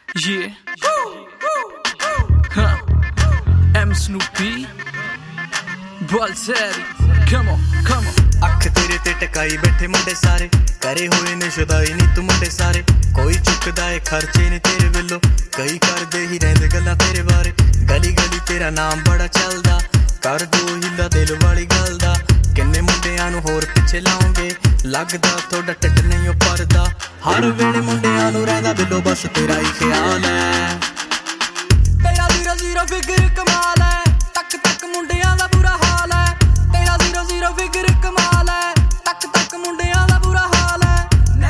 Yeah. Huh. M Snoopy Balseri. Come on, come on. ਅੱਖ ਤੇਰੇ ਤੇ ਟਕਾਈ ਬੈਠੇ ਮੁੰਡੇ ਸਾਰੇ ਕਰੇ ਹੋਏ ਨੇ ਸ਼ੁਦਾਈ ਨੀ ਤੂੰ ਮੁੰਡੇ ਸਾਰੇ ਕੋਈ ਚੁੱਕਦਾ ਏ ਖਰਚੇ ਨੀ ਤੇਰੇ ਵੱਲੋਂ ਕਈ ਕਰਦੇ ਹੀ ਰਹਿੰਦੇ ਗੱਲਾਂ ਤੇਰੇ ਬਾਰੇ ਗਲੀ ਗਲੀ ਤੇਰਾ ਨਾਮ ਬੜਾ ਚੱਲਦਾ ਕਰ ਦੋ ਹਿੱਲਾ ਦਿਲ ਵਾਲੀ ਗੱਲ ਦਾ ਕਿੰਨੇ ਮੁੰਡਿਆਂ ਨੂੰ ਹੋਰ ਪਿੱਛੇ ਲਾਉਂਗੇ ਲੱਗਦਾ ਤੁਹਾਡਾ ਟਿੱਟ ਨਹੀਂ ਉਹ ਪਰਦਾ ਹਰ ਵੇਲੇ ਮੁੰਡਿਆਂ ਨੂੰ ਰਹਿੰਦਾ ਬਿੱਲੋ ਬਸ ਤੇਰਾ ਹੀ ਖਿਆਲ ਹੈ ਤੇਰਾ ਜ਼ੀਰੋ ਜ਼ੀਰੋ ਫਿਕਰ ਕਮਾਲ ਹੈ ਤੱਕ ਤੱਕ ਮੁੰਡਿਆਂ ਦਾ ਬੁਰਾ ਹਾਲ ਹੈ ਤੇਰਾ ਜ਼ੀਰੋ ਜ਼ੀਰੋ ਫਿਕਰ ਕਮਾਲ ਹੈ ਤੱਕ ਤੱਕ ਮੁੰਡਿਆਂ ਦਾ ਬੁਰਾ ਹਾਲ ਹੈ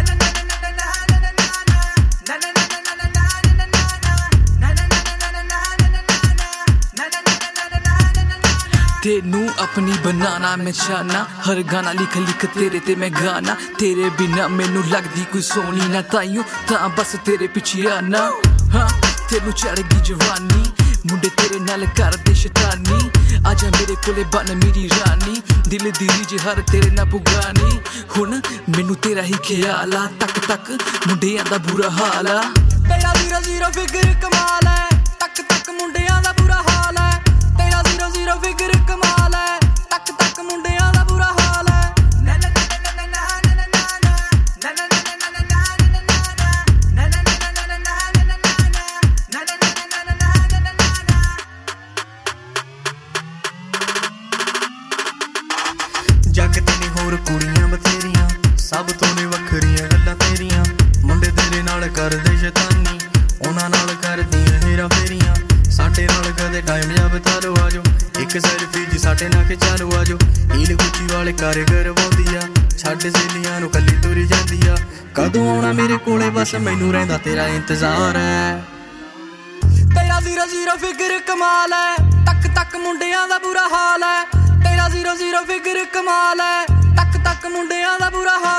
तेनू अपनी बनाना मैं चाहना हर गाना लिख लिख तेरे ते मैं गाना तेरे बिना मैनू लगदी कोई सोनी ना ताइयों तां बस तेरे पिछे आना हाँ तेनू चढ़गी जवानी मुंडे तेरे नाल करदे शैतानी आजा मेरे कोले बन मेरी रानी दिल दी रीझ हर तेरे ना पुगानी हुण मैनू तेरा ही ख्याल आ तक तक मुंडियां दा बुरा हाल आ तेरा जीरो जीरो फिकर कमाल है तक तक मुंडियां दा बुरा हाल है तेरा जीरो जीरो फिकर कमाल है तक तक मुंडियां दा बुरा हाल है जग ते नी होर कुड़ियां बथेरियां सब तो ने वखरियां गल्लां तेरियां मुंडे तेरे नाल करदे शैतानी उन्हां नाल करदियां हेरा फेरियां साडे नाल कदे टाइम जा बिता लो आजो एक सेल्फी जी साडे नाल खिचा लो आजो हील गुच्ची वाले कारीगर वाउंदी आ छड्ड सहेलियां नूं कल्ली तुरी जांदी आ कदों आउणा मेरे कोले बस मैनू रहिंदा तेरा इंतजार है तेरा जीरो जीरो फिकर कमाल है तक तक मुंडियां दा बुरा हाल है तेरा जीरो जीरो फिकर कमाल है तक तक मुंडियां दा बुरा हाल